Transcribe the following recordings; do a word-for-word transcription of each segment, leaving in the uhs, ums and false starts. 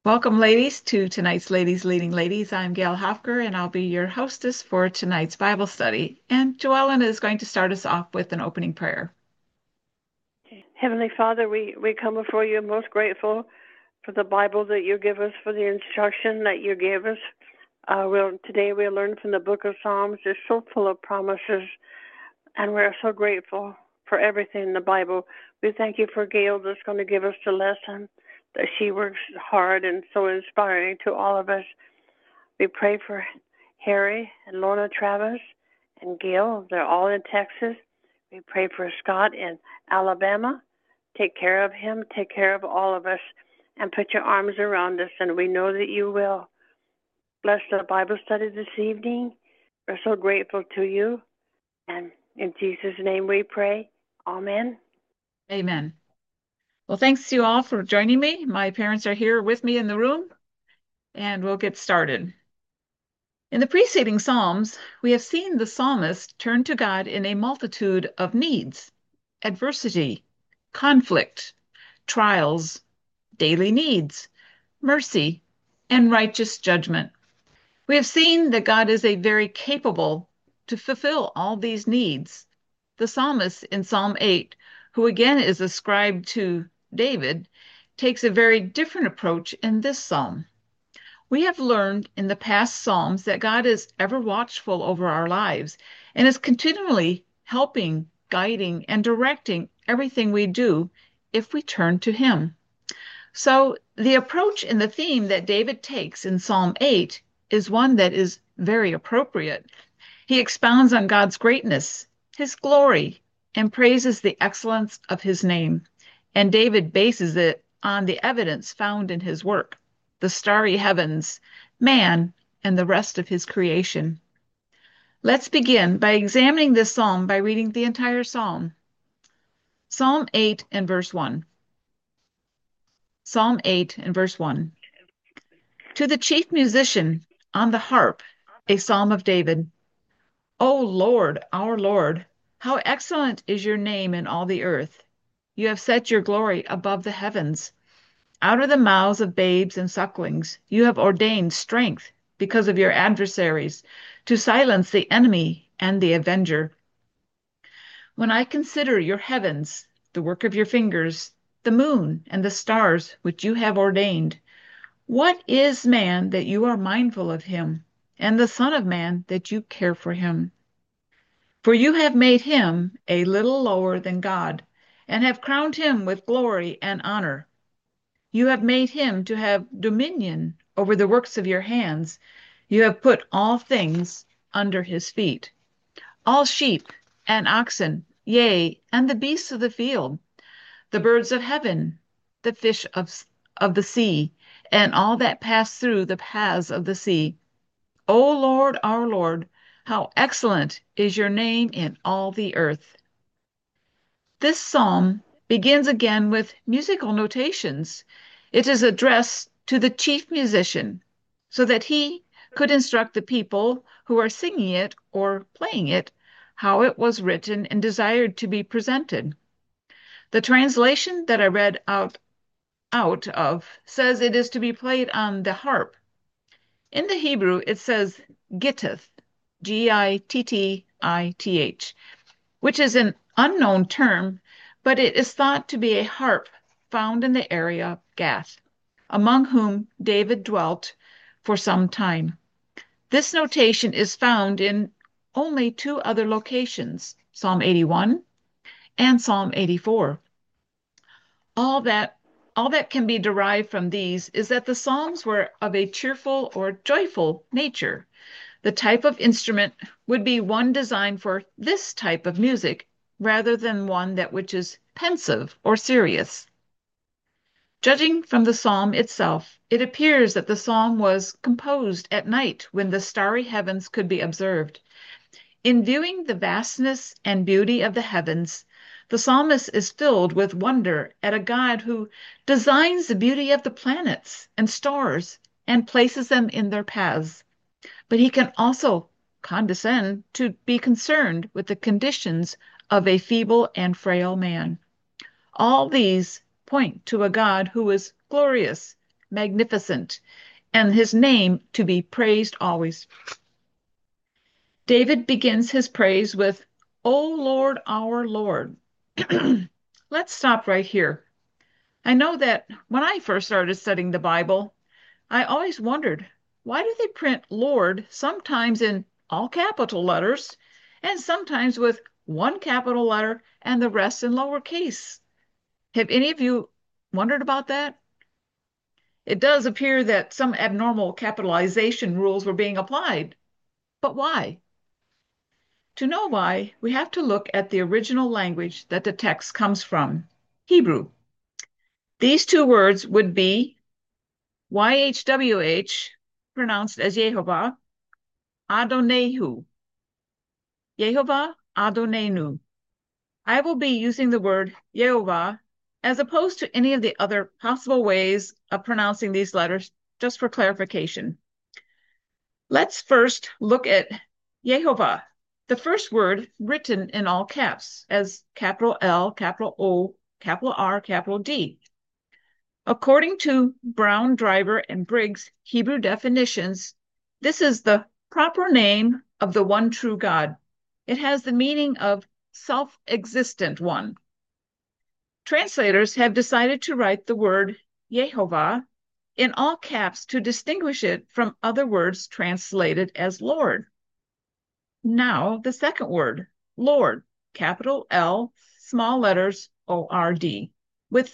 Welcome, ladies, to tonight's Ladies Leading Ladies. I'm Gail Hofker, and I'll be your hostess for tonight's Bible study. And Joellen is going to start us off with an opening prayer. Heavenly Father, we, we come before you most grateful for the Bible that you give us, for the instruction that you gave us. Uh, we'll, today we'll learn from the book of Psalms. It's so full of promises, and we're so grateful for everything in the Bible. We thank you for Gail that's going to give us the lesson, that she works hard and so inspiring to all of us. We pray for Harry and Lorna Travis and Gail. They're all in Texas. We pray for Scott in Alabama. Take care of him. Take care of all of us. And put your arms around us, and we know that you will. Bless the Bible study this evening. We're so grateful to you. And in Jesus' name we pray. Amen. Amen. Well, thanks to you all for joining me. My parents are here with me in the room, and we'll get started. In the preceding Psalms, we have seen the psalmist turn to God in a multitude of needs, adversity, conflict, trials, daily needs, mercy, and righteous judgment. We have seen that God is a very capable to fulfill all these needs. The psalmist in Psalm eight, who again is ascribed to David, takes a very different approach in this psalm. We have learned in the past psalms that God is ever watchful over our lives and is continually helping, guiding, and directing everything we do if we turn to Him. So the approach and the theme that David takes in Psalm eight is one that is very appropriate. He expounds on God's greatness, His glory, and praises the excellence of His name. And David bases it on the evidence found in his work, the starry heavens, man, and the rest of His creation. Let's begin by examining this psalm by reading the entire psalm. Psalm eight and verse one. Psalm eight and verse one. To the chief musician on the harp, a psalm of David. O Lord, our Lord, how excellent is your name in all the earth. You have set your glory above the heavens. Out of the mouths of babes and sucklings, you have ordained strength because of your adversaries, to silence the enemy and the avenger. When I consider your heavens, the work of your fingers, the moon and the stars which you have ordained, what is man that you are mindful of him, and the Son of Man that you care for him? For you have made him a little lower than God, and have crowned him with glory and honor. You have made him to have dominion over the works of your hands. You have put all things under his feet, all sheep and oxen, yea, and the beasts of the field, the birds of heaven, the fish of, of the sea, and all that pass through the paths of the sea. O Lord, our Lord, how excellent is your name in all the earth. This psalm begins again with musical notations. It is addressed to the chief musician so that he could instruct the people who are singing it or playing it how it was written and desired to be presented. The translation that I read out, out of says it is to be played on the harp. In the Hebrew, it says gittith, G I T T I T H, which is an unknown term, but it is thought to be a harp found in the area of Gath, among whom David dwelt for some time. This notation is found in only two other locations, Psalm eighty-one and Psalm eighty-four. All that all that can be derived from these is that the psalms were of a cheerful or joyful nature. The type of instrument would be one designed for this type of music rather than one that which is pensive or serious. Judging from the psalm itself, it appears that the psalm was composed at night when the starry heavens could be observed. In viewing the vastness and beauty of the heavens, the psalmist is filled with wonder at a God who designs the beauty of the planets and stars and places them in their paths. But he can also condescend to be concerned with the conditions of a feeble and frail man. All these point to a God who is glorious, magnificent, and his name to be praised always. David begins his praise with, O Lord, our Lord. Let's stop right here. I know that when I first started studying the Bible, I always wondered, why do they print Lord sometimes in all capital letters and sometimes with one capital letter and the rest in lowercase? Have any of you wondered about that? It does appear that some abnormal capitalization rules were being applied. But why? To know why, we have to look at the original language that the text comes from, Hebrew. These two words would be Y H W H, pronounced as Yehovah, Adonehu. Yehovah Adonenu. I will be using the word Yehovah as opposed to any of the other possible ways of pronouncing these letters, just for clarification. Let's first look at Yehovah, the first word written in all caps as capital L, capital O, capital R, capital D. According to Brown, Driver, and Briggs' Hebrew definitions, this is the proper name of the one true God. It has the meaning of self-existent one. Translators have decided to write the word Yehovah in all caps to distinguish it from other words translated as Lord. Now, the second word, Lord, capital L, small letters O R D, with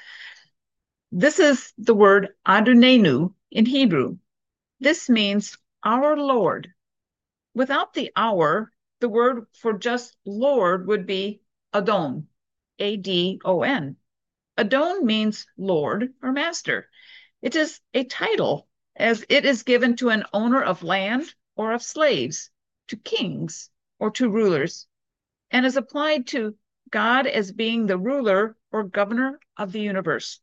this is the word Adonenu in Hebrew. This means our Lord. Without the our, the word for just Lord would be Adon, A D O N. Adon means Lord or Master. It is a title, as it is given to an owner of land or of slaves, to kings or to rulers, and is applied to God as being the ruler or governor of the universe.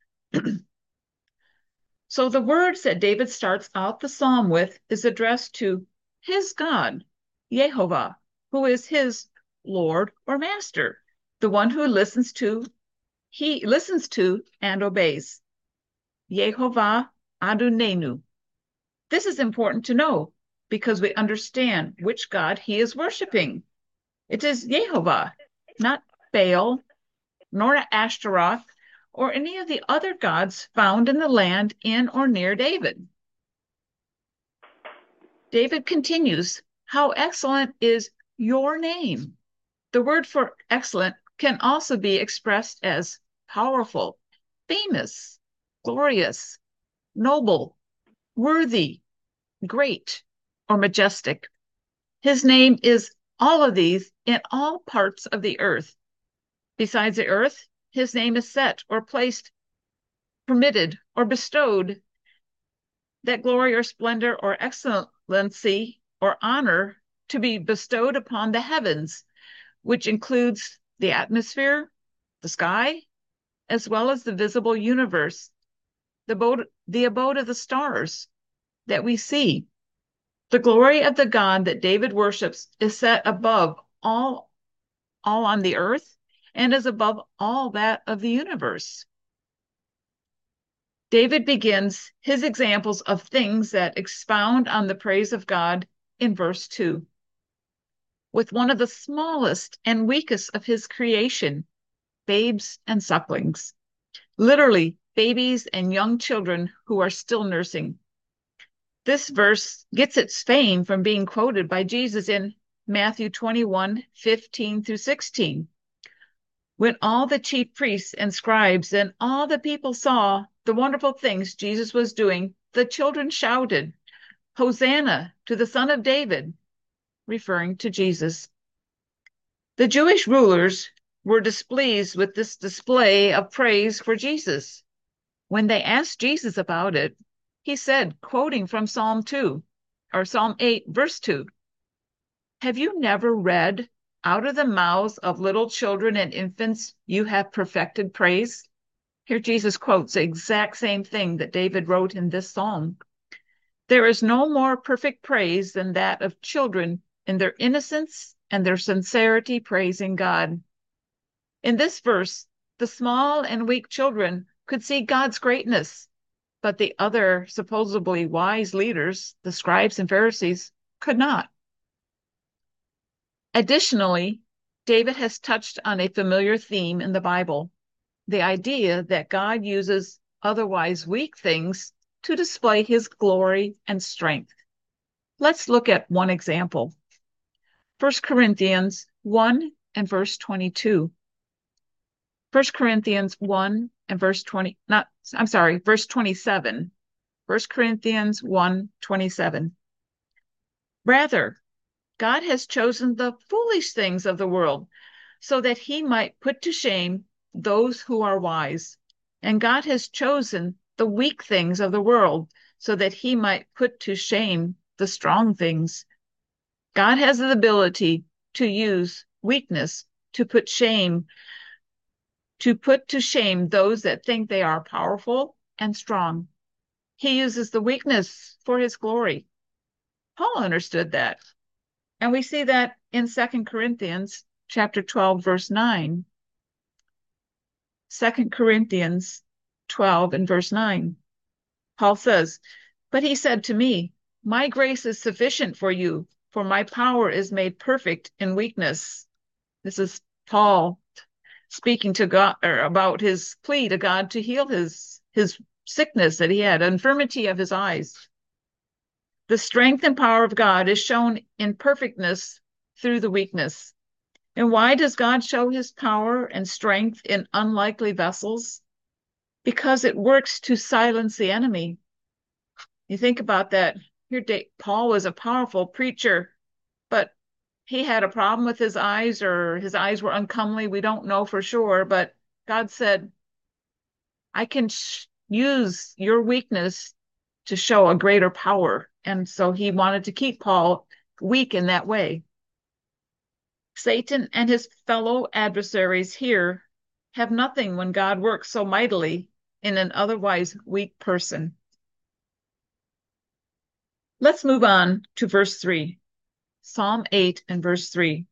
So the words that David starts out the psalm with is addressed to his God, Yehovah, who is his Lord or Master, the one who listens to, he listens to and obeys. Yehovah Adonenu. This is important to know because we understand which God he is worshiping. It is Yehovah, not Baal, nor Ashtaroth, or any of the other gods found in the land in or near David. David continues, how excellent is your name? The word for excellent can also be expressed as powerful, famous, glorious, noble, worthy, great, or majestic. His name is all of these in all parts of the earth. Besides the earth, his name is set or placed, permitted or bestowed, that glory or splendor or excellency or honor to be bestowed upon the heavens, which includes the atmosphere, the sky, as well as the visible universe, the abode, the abode of the stars that we see. The glory of the God that David worships is set above all, all on the earth and is above all that of the universe. David begins his examples of things that expound on the praise of God in verse two, with one of the smallest and weakest of his creation, babes and sucklings, literally babies and young children who are still nursing. This verse gets its fame from being quoted by Jesus in Matthew twenty-one, fifteen through sixteen. When all the chief priests and scribes and all the people saw the wonderful things Jesus was doing, the children shouted, Hosanna to the Son of David, referring to Jesus. The Jewish rulers were displeased with this display of praise for Jesus. When they asked Jesus about it, he said, quoting from Psalm two, or Psalm eight, verse two, have you never read, out of the mouths of little children and infants, you have perfected praise? Here Jesus quotes the exact same thing that David wrote in this psalm. There is no more perfect praise than that of children in their innocence and their sincerity praising God. In this verse, the small and weak children could see God's greatness, but the other supposedly wise leaders, the scribes and Pharisees, could not. Additionally, David has touched on a familiar theme in the Bible, the idea that God uses otherwise weak things to display his glory and strength. Let's look at one example. First Corinthians one and verse twenty-two. First Corinthians one and verse twenty, not, I'm sorry, verse twenty-seven. First Corinthians one, twenty-seven. Rather, God has chosen the foolish things of the world so that he might put to shame those who are wise. And God has chosen the weak things of the world so that he might put to shame the strong things. God has the ability to use weakness to put shame, to put to shame those that think they are powerful and strong. He uses the weakness for his glory. Paul understood that. And we see that in Second Corinthians chapter twelve, verse nine. Second Corinthians twelve and verse nine. Paul says, "But he said to me, my grace is sufficient for you, for my power is made perfect in weakness." This is Paul speaking to God, or about his plea to God to heal his, his sickness that he had, infirmity of his eyes. The strength and power of God is shown in perfectness through the weakness. And why does God show his power and strength in unlikely vessels? Because it works to silence the enemy. You think about that. Here, Paul was a powerful preacher, but he had a problem with his eyes, or his eyes were uncomely. We don't know for sure, but God said, I can use your weakness to show a greater power. And so he wanted to keep Paul weak in that way. Satan and his fellow adversaries here have nothing when God works so mightily in an otherwise weak person. Let's move on to verse three. Psalm eight and verse three.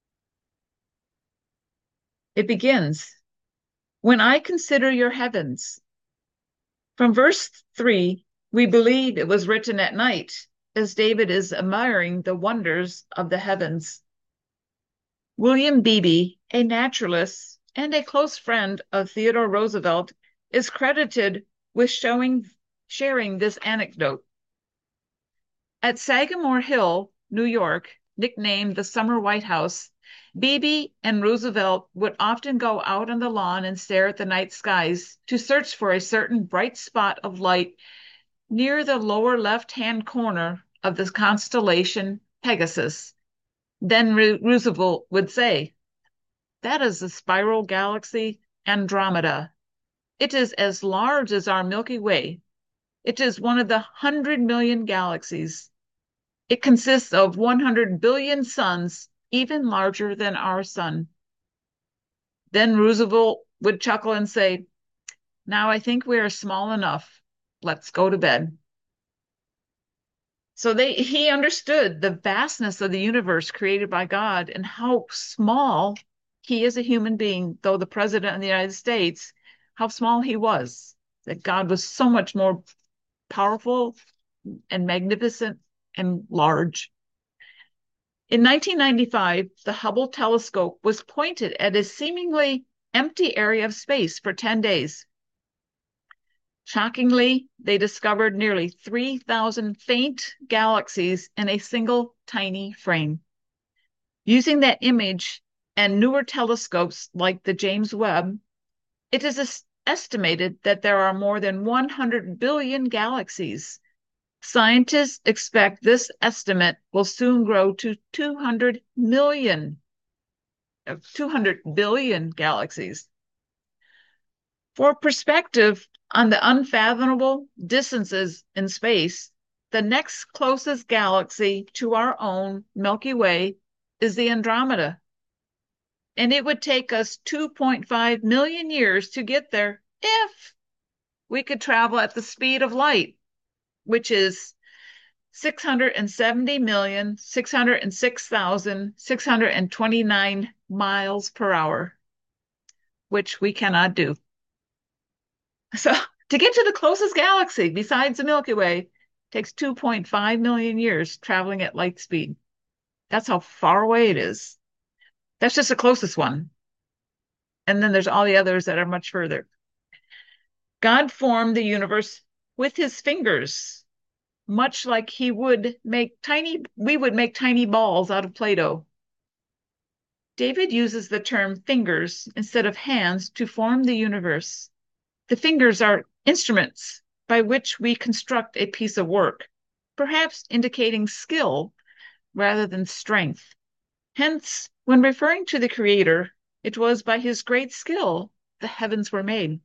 It begins, "When I consider your heavens." From verse three, we believe it was written at night, as David is admiring the wonders of the heavens. William Beebe, a naturalist and a close friend of Theodore Roosevelt, is credited with showing, sharing this anecdote. At Sagamore Hill, New York, nicknamed the Summer White House, Beebe and Roosevelt would often go out on the lawn and stare at the night skies to search for a certain bright spot of light near the lower left-hand corner of the constellation Pegasus. Then Roosevelt would say, "That is the spiral galaxy Andromeda. It is as large as our Milky Way. It is one of the hundred million galaxies. It consists of one hundred billion suns, even larger than our sun." Then Roosevelt would chuckle and say, "Now I think we are small enough. Let's go to bed." So they, he understood the vastness of the universe created by God and how small he is a human being, though the president of the United States, how small he was, that God was so much more powerful and magnificent and large. In nineteen ninety-five, the Hubble telescope was pointed at a seemingly empty area of space for ten days. Shockingly, they discovered nearly three thousand faint galaxies in a single tiny frame. Using that image and newer telescopes like the James Webb, it is estimated that there are more than one hundred billion galaxies. Scientists expect this estimate will soon grow to two hundred million, two hundred billion galaxies. For perspective on the unfathomable distances in space, the next closest galaxy to our own Milky Way is the Andromeda. And it would take us two point five million years to get there if we could travel at the speed of light, which is six hundred seventy million, six hundred six thousand, six hundred twenty-nine miles per hour, which we cannot do. So To get to the closest galaxy besides the Milky Way takes two point five million years traveling at light speed. That's how far away it is. That's just the closest one. And then there's all the others that are much further. God formed the universe with his fingers, much like he would make tiny, we would make tiny balls out of Play-Doh. David uses the term fingers instead of hands to form the universe. The fingers are instruments by which we construct a piece of work, perhaps indicating skill rather than strength. Hence, when referring to the Creator, it was by his great skill the heavens were made.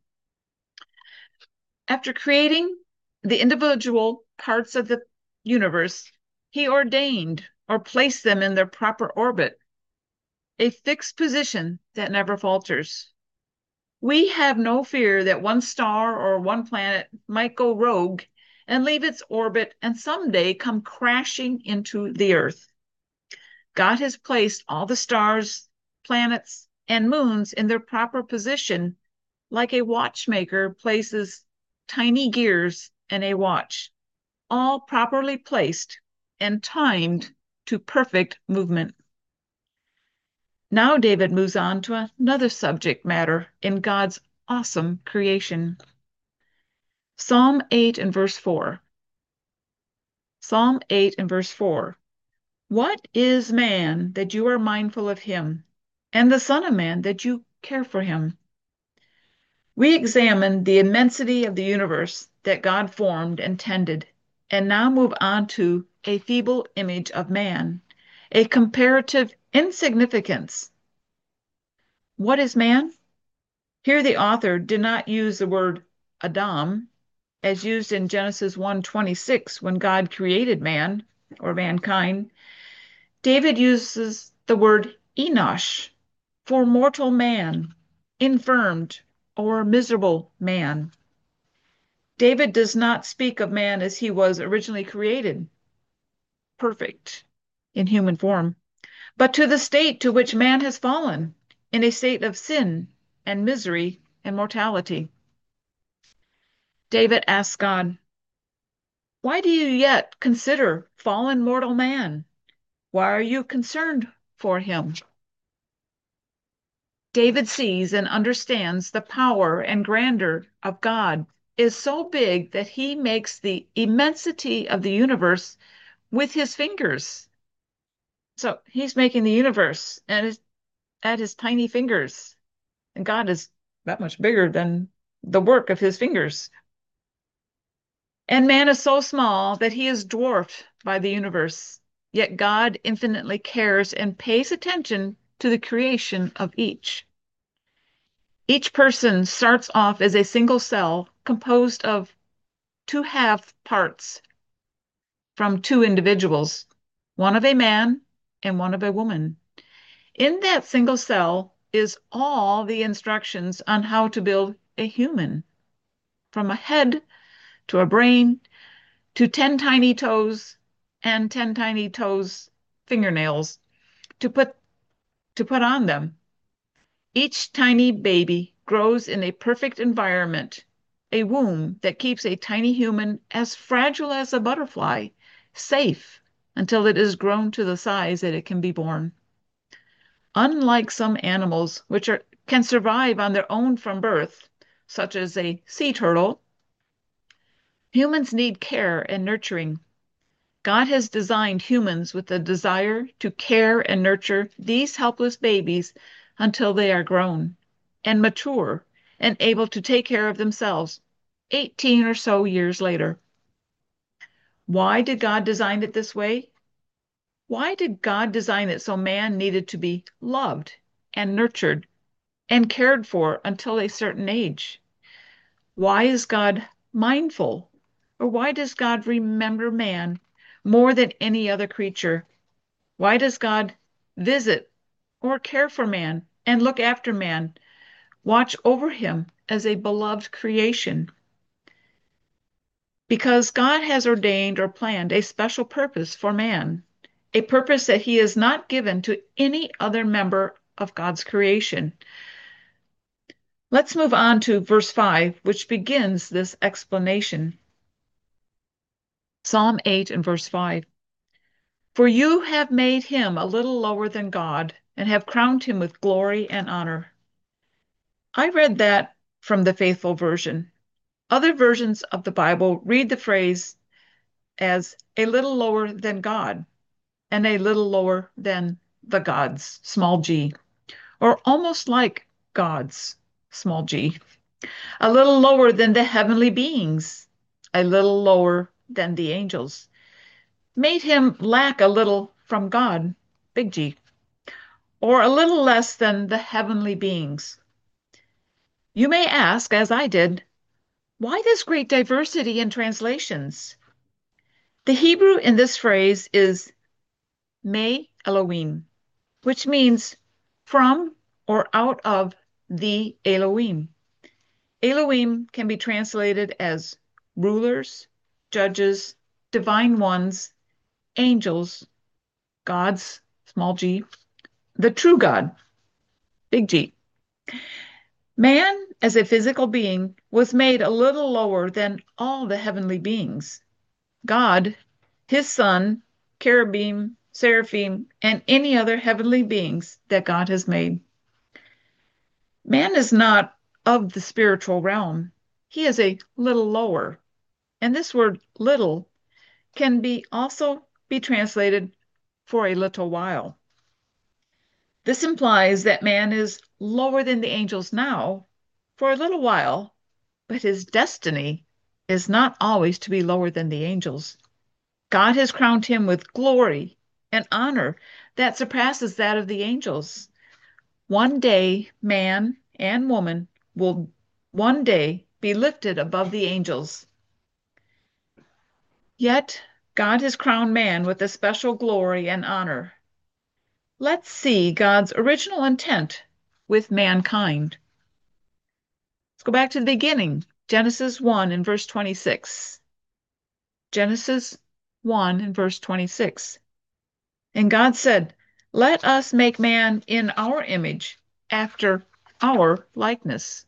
After creating the individual parts of the universe, he ordained or placed them in their proper orbit, a fixed position that never falters. We have no fear that one star or one planet might go rogue and leave its orbit and someday come crashing into the Earth. God has placed all the stars, planets, and moons in their proper position, like a watchmaker places tiny gears in a watch, all properly placed and timed to perfect movement. Now David moves on to another subject matter in God's awesome creation. Psalm eight and verse four. Psalm eight and verse four. What is man that you are mindful of him, and the Son of Man that you care for him? We examined the immensity of the universe that God formed and tended, and now move on to a feeble image of man, a comparative insignificance. What is man? Here the author did not use the word Adam as used in Genesis one twenty-six when God created man or mankind. David uses the word Enosh for mortal man, infirmed, or miserable man. David does not speak of man as he was originally created, perfect in human form, but to the state to which man has fallen, in a state of sin and misery and mortality. David asks God, "Why do you yet consider fallen mortal man? Why are you concerned for him?" David sees and understands the power and grandeur of God is so big that he makes the immensity of the universe with his fingers. So he's making the universe and it's at his tiny fingers. And God is that much bigger than the work of his fingers. And man is so small that he is dwarfed by the universe. Yet God infinitely cares and pays attention to the creation of each. Each person starts off as a single cell composed of two half parts from two individuals, one of a man and one of a woman. In that single cell is all the instructions on how to build a human, from a head to a brain to ten tiny toes and ten tiny toes fingernails to put to put on them. Each tiny baby grows in a perfect environment, a womb that keeps a tiny human as fragile as a butterfly, safe until it is grown to the size that it can be born. Unlike some animals which are, can survive on their own from birth, such as a sea turtle, humans need care and nurturing. God has designed humans with the desire to care and nurture these helpless babies until they are grown and mature and able to take care of themselves eighteen or so years later. Why did God design it this way? Why did God design it so man needed to be loved and nurtured and cared for until a certain age? Why is God mindful? Or why does God remember man more than any other creature? Why does God visit or care for man and look after man, watch over him as a beloved creation? Because God has ordained or planned a special purpose for man, a purpose that he has not given to any other member of God's creation. Let's move on to verse five, which begins this explanation. Psalm eight and verse five. For you have made him a little lower than God and have crowned him with glory and honor. I read that from the Faithful Version. Other versions of the Bible read the phrase as a little lower than God and a little lower than the gods, small g, or almost like gods, small g, a little lower than the heavenly beings, a little lower than the angels, made him lack a little from God, big G, or a little less than the heavenly beings. You may ask, as I did, why this great diversity in translations? The Hebrew in this phrase is me Elohim, which means from or out of the Elohim. Elohim can be translated as rulers, judges, divine ones, angels, gods, small g, the true God, big G. Man, as a physical being, was made a little lower than all the heavenly beings. God, his son, cherubim, seraphim, and any other heavenly beings that God has made. Man is not of the spiritual realm. He is a little lower. And this word little can be also be translated for a little while. This implies that man is lower than the angels now for a little while, but his destiny is not always to be lower than the angels. God has crowned him with glory and honor that surpasses that of the angels. One day, man and woman will one day be lifted above the angels. Yet, God has crowned man with a special glory and honor. Let's see God's original intent with mankind. Let's go back to the beginning, Genesis one and verse twenty-six. Genesis one and verse twenty-six. And God said, let us make man in our image, after our likeness.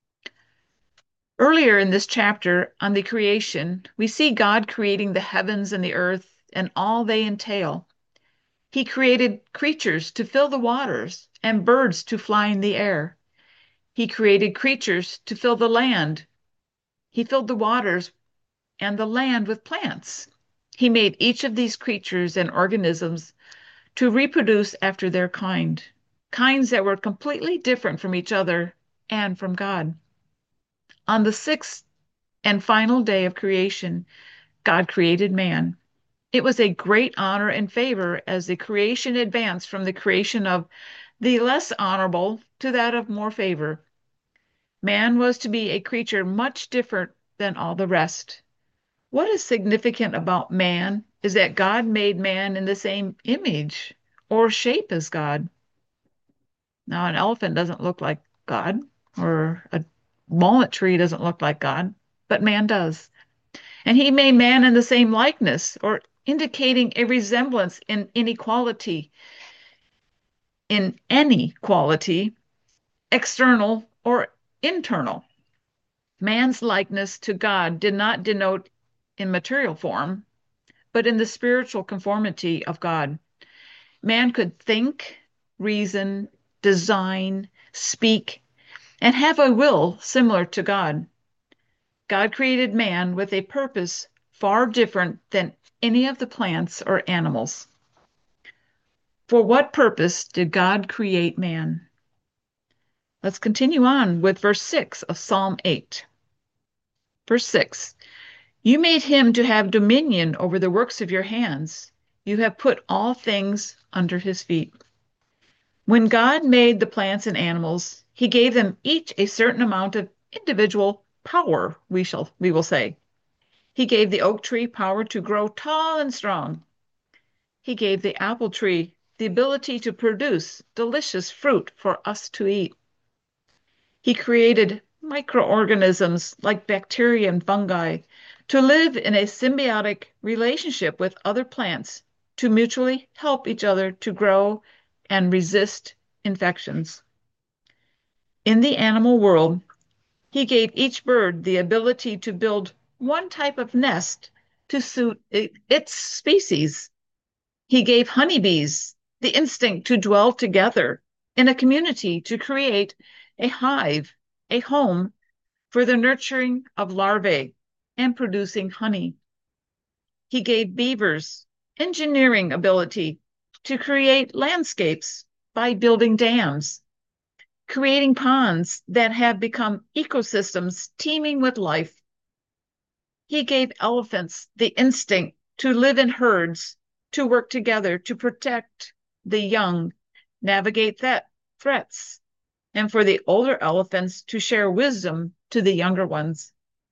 Earlier in this chapter on the creation, we see God creating the heavens and the earth and all they entail. He created creatures to fill the waters and birds to fly in the air. He created creatures to fill the land. He filled the waters and the land with plants. He made each of these creatures and organisms to reproduce after their kind, kinds that were completely different from each other and from God. On the sixth and final day of creation, God created man. It was a great honor and favor as the creation advanced from the creation of the less honorable to that of more favor. Man was to be a creature much different than all the rest. What is significant about man is that God made man in the same image or shape as God. Now, an elephant doesn't look like God, or a walnut tree doesn't look like God, but man does. And he made man in the same likeness, or indicating a resemblance in inequality, in any quality, external or internal. Man's likeness to God did not denote in material form, but in the spiritual conformity of God. Man could think, reason, design, speak, and have a will similar to God. God created man with a purpose far different than any of the plants or animals. For what purpose did God create man? Let's continue on with verse six of Psalm eight. Verse six, you made him to have dominion over the works of your hands. You have put all things under his feet. When God made the plants and animals, he gave them each a certain amount of individual power, we shall we will say. He gave the oak tree power to grow tall and strong. He gave the apple tree the ability to produce delicious fruit for us to eat. He created microorganisms like bacteria and fungi to live in a symbiotic relationship with other plants to mutually help each other to grow and resist infections. In the animal world, he gave each bird the ability to build one type of nest to suit its species. He gave honeybees the instinct to dwell together in a community to create a hive, a home for the nurturing of larvae and producing honey. He gave beavers engineering ability to create landscapes by building dams, creating ponds that have become ecosystems teeming with life. He gave elephants the instinct to live in herds, to work together to protect the young, navigate that threats, and for the older elephants to share wisdom to the younger ones.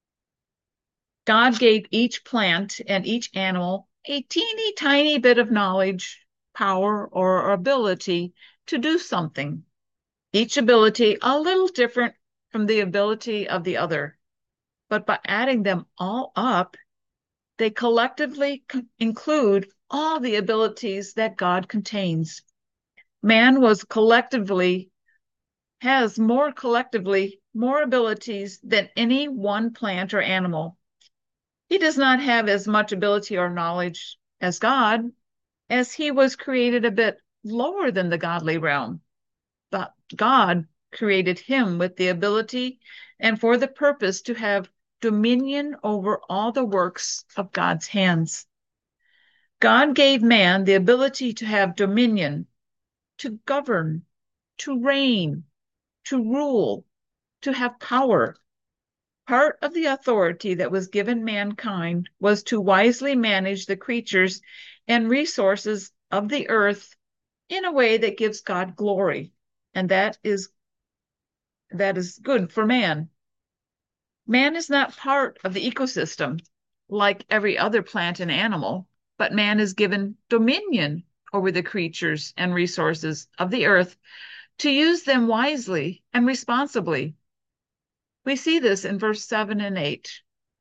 God gave each plant and each animal a teeny tiny bit of knowledge, power, or ability to do something. Each ability a little different from the ability of the other. But by adding them all up, they collectively include all the abilities that God contains. Man was collectively, has more collectively, more abilities than any one plant or animal. He does not have as much ability or knowledge as God, as he was created a bit lower than the godly realm. But God created him with the ability and for the purpose to have dominion over all the works of God's hands. God gave man the ability to have dominion, to govern, to reign, to rule, to have power. Part of the authority that was given mankind was to wisely manage the creatures and resources of the earth in a way that gives God glory, and that is that is good for man. Man is not part of the ecosystem like every other plant and animal, but man is given dominion over the creatures and resources of the earth to use them wisely and responsibly. We see this in verse seven and eight.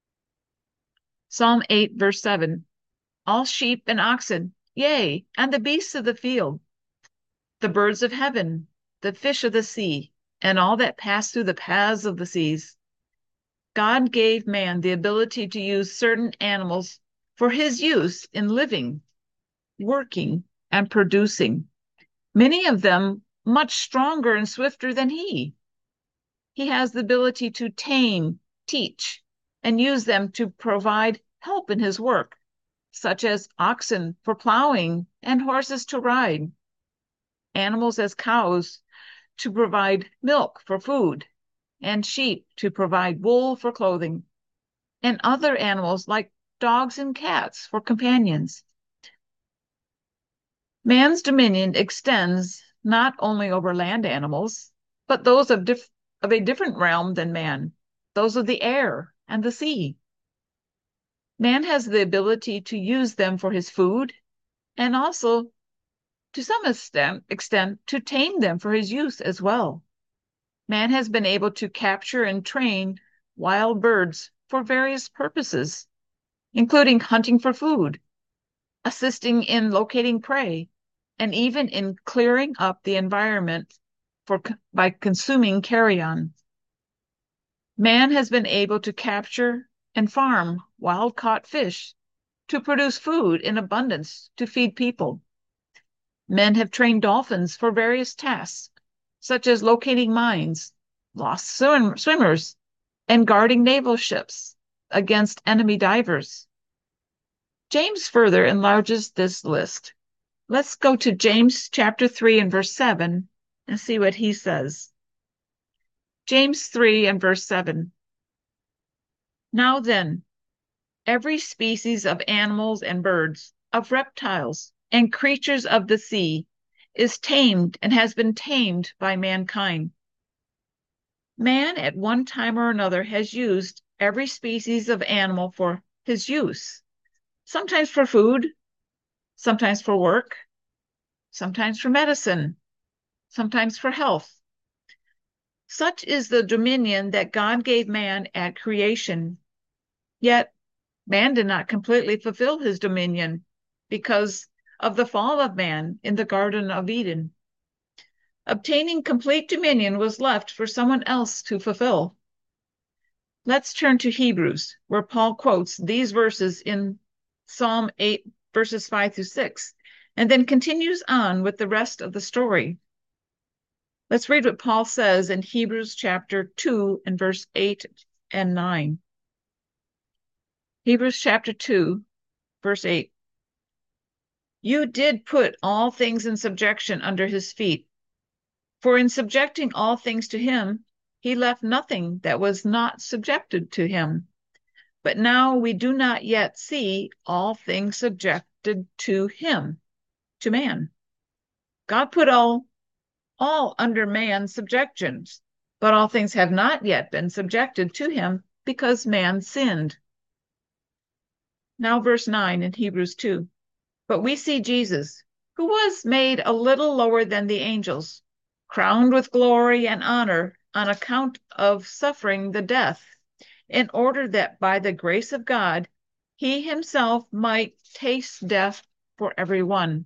Psalm eight, verse seven. All sheep and oxen, yea, and the beasts of the field, the birds of heaven, the fish of the sea, and all that pass through the paths of the seas. God gave man the ability to use certain animals for his use in living, working, and producing, many of them much stronger and swifter than he. He has the ability to tame, teach, and use them to provide help in his work, such as oxen for plowing and horses to ride, animals as cows to provide milk for food, and sheep to provide wool for clothing, and other animals like dogs and cats for companions. Man's dominion extends not only over land animals, but those of, dif- of a different realm than man, those of the air and the sea. Man has the ability to use them for his food and also, to some extent, extent, to tame them for his use as well. Man has been able to capture and train wild birds for various purposes, including hunting for food, assisting in locating prey, and even in clearing up the environment for, by consuming carrion. Man has been able to capture and farm wild-caught fish to produce food in abundance to feed people. Men have trained dolphins for various tasks, such as locating mines, lost swim- swimmers, and guarding naval ships against enemy divers. James further enlarges this list. Let's go to James chapter three and verse seven and see what he says. James three and verse seven. Now then, every species of animals and birds, of reptiles and creatures of the sea, is tamed and has been tamed by mankind. Man at one time or another has used every species of animal for his use, sometimes for food, sometimes for work, sometimes for medicine, sometimes for health. Such is the dominion that God gave man at creation. Yet man did not completely fulfill his dominion because of the fall of man in the Garden of Eden. Obtaining complete dominion was left for someone else to fulfill. Let's turn to Hebrews, where Paul quotes these verses in Psalm eight, verses five through six, and then continues on with the rest of the story. Let's read what Paul says in Hebrews chapter two and verse eight and nine. Hebrews chapter two, verse eight. You did put all things in subjection under his feet, for in subjecting all things to him, he left nothing that was not subjected to him. But now we do not yet see all things subjected to him, to man. God put all, all under man's subjection, but all things have not yet been subjected to him because man sinned. Now verse nine in Hebrews two. But we see Jesus, who was made a little lower than the angels, crowned with glory and honor on account of suffering the death, in order that by the grace of God, he himself might taste death for everyone.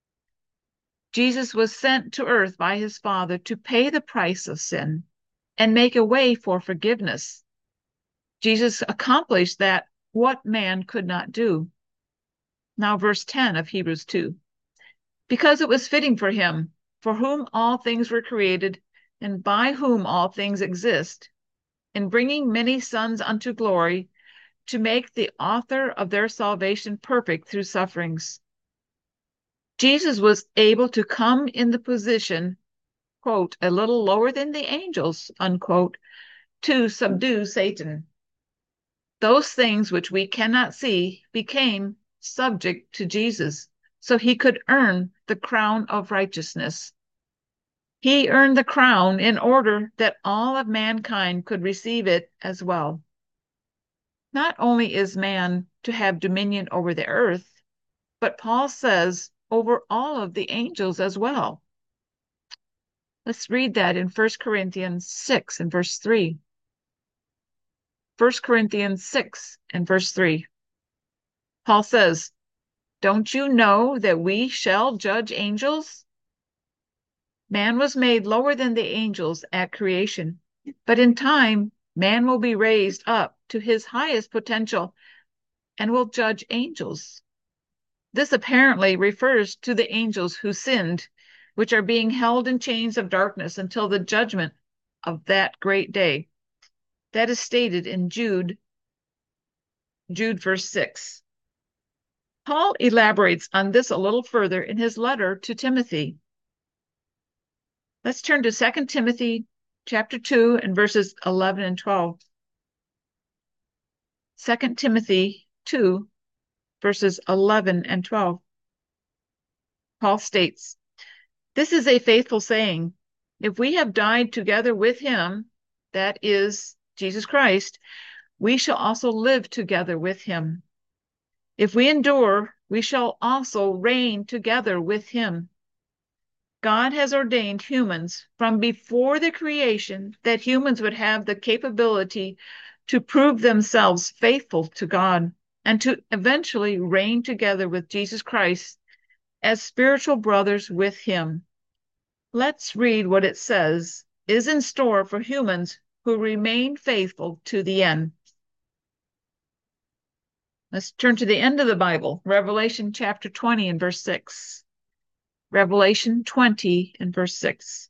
Jesus was sent to earth by his Father to pay the price of sin and make a way for forgiveness. Jesus accomplished that what man could not do. Now verse ten of Hebrews two. Because it was fitting for him, for whom all things were created, and by whom all things exist, in bringing many sons unto glory, to make the author of their salvation perfect through sufferings. Jesus was able to come in the position, quote, a little lower than the angels, unquote, to subdue Satan. Those things which we cannot see became subject to Jesus, so he could earn the crown of righteousness. He earned the crown in order that all of mankind could receive it as well. Not only is man to have dominion over the earth, but Paul says over all of the angels as well. Let's read that in First Corinthians six and verse three. First Corinthians six and verse three. Paul says, don't you know that we shall judge angels? Man was made lower than the angels at creation, but in time, man will be raised up to his highest potential and will judge angels. This apparently refers to the angels who sinned, which are being held in chains of darkness until the judgment of that great day. That is stated in Jude, Jude verse six. Paul elaborates on this a little further in his letter to Timothy. Let's turn to Second Timothy chapter two and verses eleven and twelve. Second Timothy two, verses eleven and twelve. Paul states, this is a faithful saying. If we have died together with him, that is Jesus Christ, we shall also live together with him. If we endure, we shall also reign together with him. God has ordained humans from before the creation that humans would have the capability to prove themselves faithful to God and to eventually reign together with Jesus Christ as spiritual brothers with him. Let's read what it says is in store for humans who remain faithful to the end. Let's turn to the end of the Bible, Revelation chapter twenty and verse six. Revelation twenty and verse six.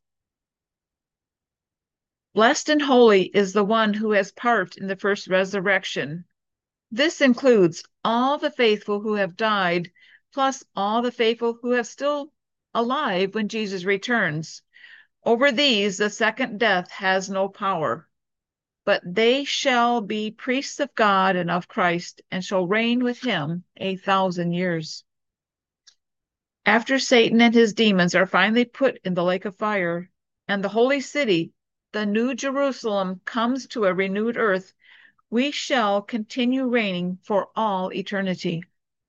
Blessed and holy is the one who has part in the first resurrection. This includes all the faithful who have died, plus all the faithful who are still alive when Jesus returns. Over these, the second death has no power, but they shall be priests of God and of Christ, and shall reign with him a thousand years. After Satan and his demons are finally put in the lake of fire, and the holy city, the New Jerusalem, comes to a renewed earth, we shall continue reigning for all eternity.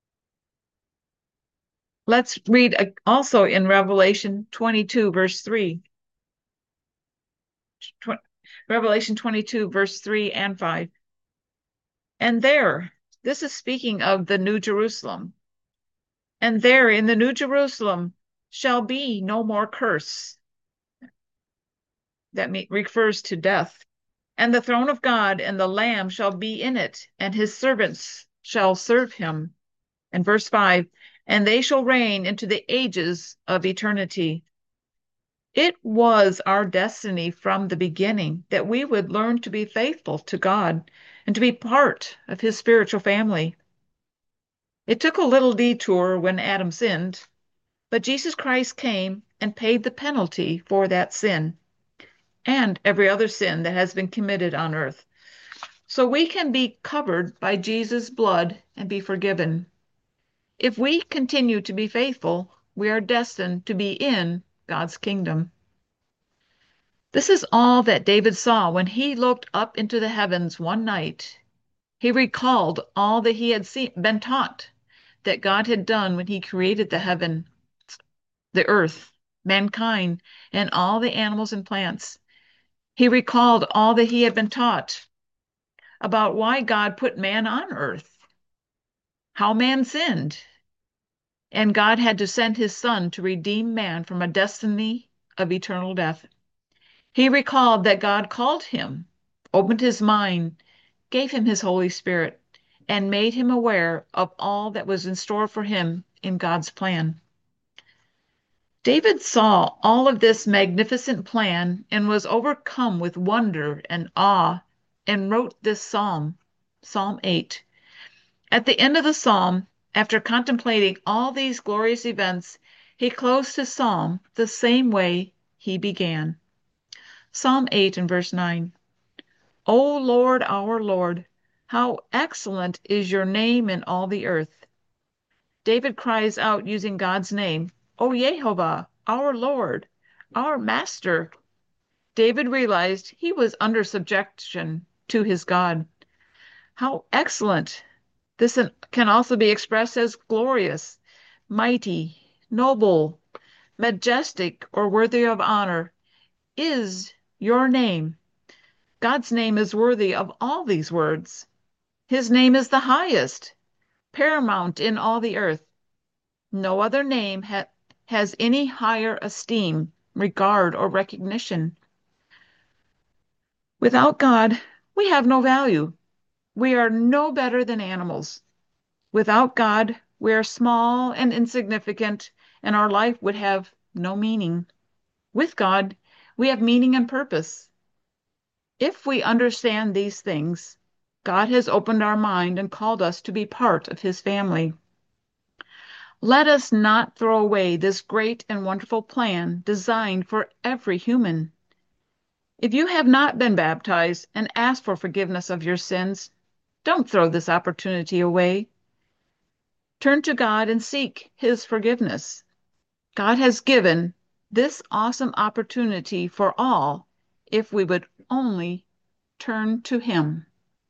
Let's read also in Revelation twenty-two, verse three. Revelation twenty-two, verse three and five. And there, this is speaking of the New Jerusalem, and there in the New Jerusalem shall be no more curse. That me- refers to death. And the throne of God and the Lamb shall be in it, and his servants shall serve him. And verse five, and they shall reign into the ages of eternity. It was our destiny from the beginning that we would learn to be faithful to God and to be part of his spiritual family. It took a little detour when Adam sinned, but Jesus Christ came and paid the penalty for that sin and every other sin that has been committed on earth. So we can be covered by Jesus' blood and be forgiven. If we continue to be faithful, we are destined to be in God's kingdom. This is all that David saw when he looked up into the heavens one night. He recalled all that he had seen, been taught that God had done when he created the heaven, the earth, mankind, and all the animals and plants. He recalled all that he had been taught about why God put man on earth, how man sinned, and God had to send his son to redeem man from a destiny of eternal death. He recalled that God called him, opened his mind, gave him his Holy Spirit, and made him aware of all that was in store for him in God's plan. David saw all of this magnificent plan and was overcome with wonder and awe and wrote this psalm, Psalm eight. At the end of the psalm, after contemplating all these glorious events, he closed his psalm the same way he began. Psalm eight and verse nine. O Lord, our Lord, how excellent is your name in all the earth. David cries out using God's name, O Jehovah, our Lord, our Master. David realized he was under subjection to his God. How excellent! This can also be expressed as glorious, mighty, noble, majestic, or worthy of honor is your name. God's name is worthy of all these words. His name is the highest, paramount in all the earth. No other name ha- has any higher esteem, regard, or recognition. Without God, we have no value. We are no better than animals. Without God, we are small and insignificant, and our life would have no meaning. With God, we have meaning and purpose. If we understand these things, God has opened our mind and called us to be part of his family. Let us not throw away this great and wonderful plan designed for every human. If you have not been baptized and asked for forgiveness of your sins, don't throw this opportunity away. Turn to God and seek his forgiveness. God has given this awesome opportunity for all if we would only turn to him.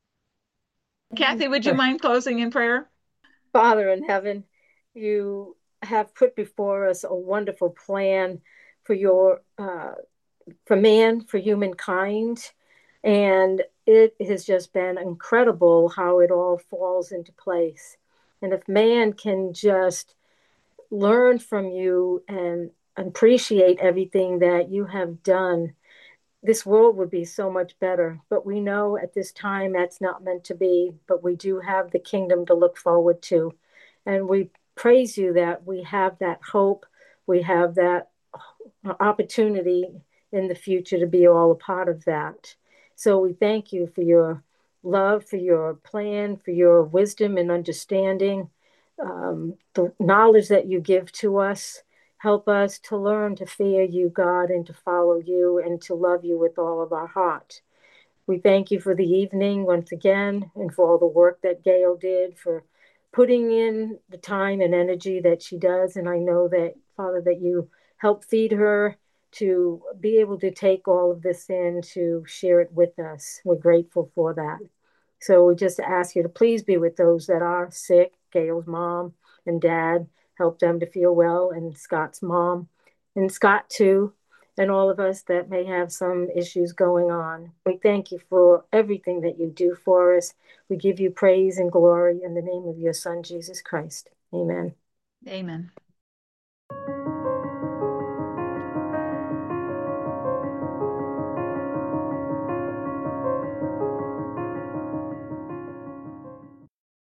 Kathy, would you mind closing in prayer? Father in heaven, you have put before us a wonderful plan for your uh, for man, for humankind, and it has just been incredible how it all falls into place. And if man can just learn from you and appreciate everything that you have done, this world would be so much better. But we know at this time that's not meant to be, but we do have the kingdom to look forward to. And we praise you that we have that hope, we have that opportunity in the future to be all a part of that. So we thank you for your love, for your plan, for your wisdom and understanding, um, the knowledge that you give to us. Help us to learn to fear you, God, and to follow you and to love you with all of our heart. We thank you for the evening once again and for all the work that Gail did, for putting in the time and energy that she does. And I know that, Father, that you help feed her to be able to take all of this in to share it with us. We're grateful for that. So we just ask you to please be with those that are sick, Gail's mom and dad, help them to feel well, and Scott's mom, and Scott too, and all of us that may have some issues going on. We thank you for everything that you do for us. We give you praise and glory in the name of your Son, Jesus Christ. Amen. Amen.